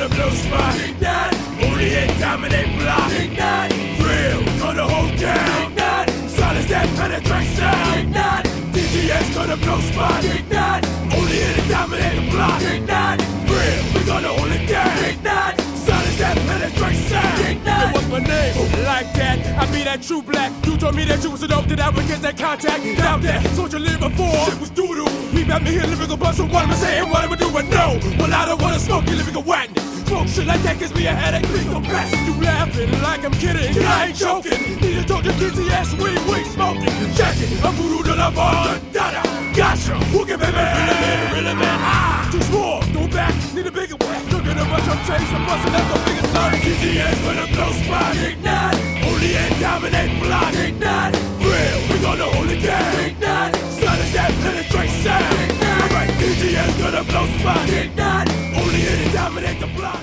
gonna blow spot. Ignite. Only hit dominate block. Ignite. Real, gonna hold down. Ignite. Silence that penetrates sound. Ignite. DTS gonna blow spot. Ignite. Only hit it dominate the block. Ignite. Real, we gonna hold it down. Ignite. Silence that penetrates sound. Ignite. What's my name? Like that, I be that true black. You told me that you was a dope, that I would get that contact. Out there, told you live before. Shit was doo-doo. He got me here living a bus, so what am I saying? What am I doing? No, well I don't wanna smoke, you living a whackness. Smoke shit like that gives me a headache. Please don't pass it. You laughing like I'm kidding. I ain't joking. Need to talk to DTS, we smoking. Check it, I'm voodoo de la Von. Dada, gotcha. Wookie baby, really man. Too small, go back, need a bigger one. Look at how much I'm chasing, busting out the biggest son. DTS gonna blow spot. Ignite. Only and dominate block. Ignite. Real, we gonna hold it down. Ignite. Silence that penetrate sound. Ignite. Alright, DTS gonna blow spot. Ignite. Only and dominate the block.